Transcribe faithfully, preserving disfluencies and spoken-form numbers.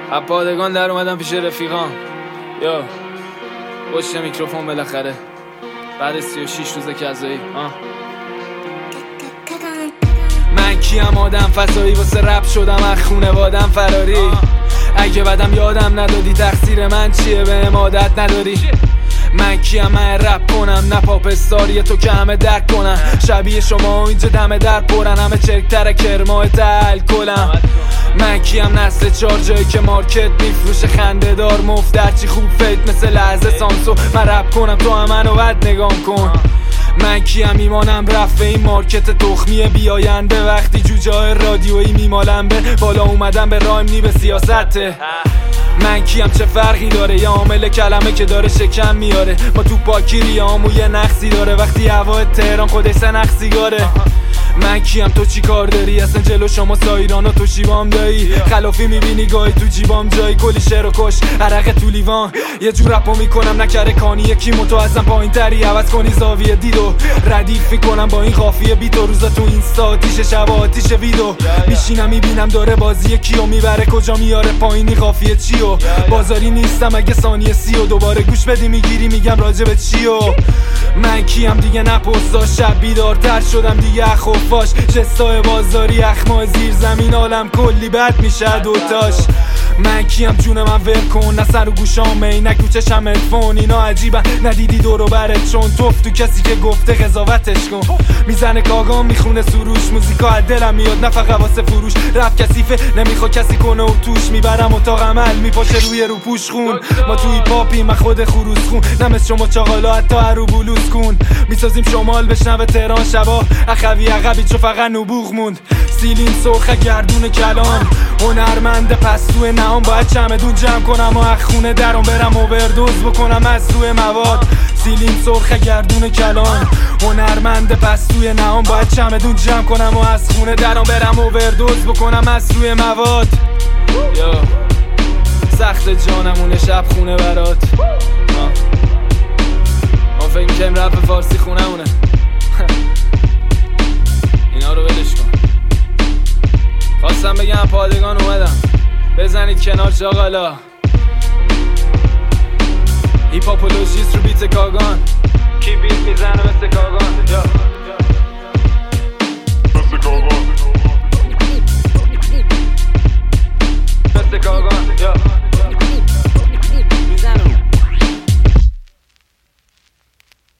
از پادگان در اومدم پیش رفیقام. یا پشت میکروفون بالاخره بعد سی و شیش روز کذایی. من کیم آدم فضایی واسه رپ شدم از خونوادم فراری. اگه بدم یادم ندادی تقصیر من چیه بهم عادت نداری. من کیم من رپ کنم نه پاپ استاری تو که همه درک کنن. شبیه شما اینجا دم در پرن همه چرکتر کرماه تل کلم. من کیم نسل چار جایی که مارکت میفروشه خنده دار مفت درچی خوب فیت مثل لحظه سانسو. من رپ کنم تو هم منو بد نگام کن. من کیم ایمانم رفت به این مارکت تخمیه بیاینده وقتی جوجه های رادیویی میمالم به بالا اومدم به رایم نی به سیاسته. من کیم چه فرقی داره یه عامل کلمه که داره شکم میاره. ما تو پاکی ریامو یه نقصی داره وقتی هوا تهران خودش سنخ سیگاره. من کیم تو چی کار داری اصلا جلو شما سایران و تو شیبام دایی. خلافی میبینی گاهی تو جیبام جایی کلی شعر و کش عرق تو لیوان. یه جور رپو میکنم نکره کانی یکی موتو ازم پایین تری عوض کنی زاویه دیدو ردیف میکنم با این قافیه بیت و روزا تو اینستا آتیش شب آتیش ویدو. میشینم میبینم داره بازی کیو میبره کجا میاره پایینی قافیه چیو. بازاری نیستم اگه ثانیه سی و دوباره گوش بدی میگیری میگم راجب چیو. من کیم دیگه نپستا شب بیدارتر شدم دیگه خفاش جستای بازاری اخمای زیر زمین عالم کلی بد میشه دوتاش. من کیم جون من ول کن نه سر و گوشام عینک تو چشم هدفون اینا عجیبن ندیدی دورو برت چون توف تو کسی که گفته قضاوتش کن. میزنه کاغام میخونه سروش موزیکا از دلم میاد نه فقط واسه فروش. رپ کثیفه نمیخوا کسی کنه و توش میبرم اتاق عمل میپاشه روی رو پوش خون. ما توی پاپی من خود خروس خون نمس شما چاقالا حتی هرو بلوز کن. میسازیم شمال بشنوه تهران شبا اخوی عقبی چو فقط نبوغ موند. سیلین سرخه گردون کلام هنرمند پس توی نهام باید چمدون جمع کنم و اخ خونه درم برم اووردوز بکنم از روی مواد. سیلین سرخه گردون کلام هنرمند پس توی نهام باید چمدون جمع کنم و از خونه درم برم اووردوز بکنم از روی مواد. یا سخت جانمونه شب خونه برات. ما فکر میکنیم رپ فارسی خونه مونه. اینا رو ولش کن. خواستم بگم پادگان اومدم بزنید کنار چاقالا. هیپاپولوژیست رو بیت کاگان.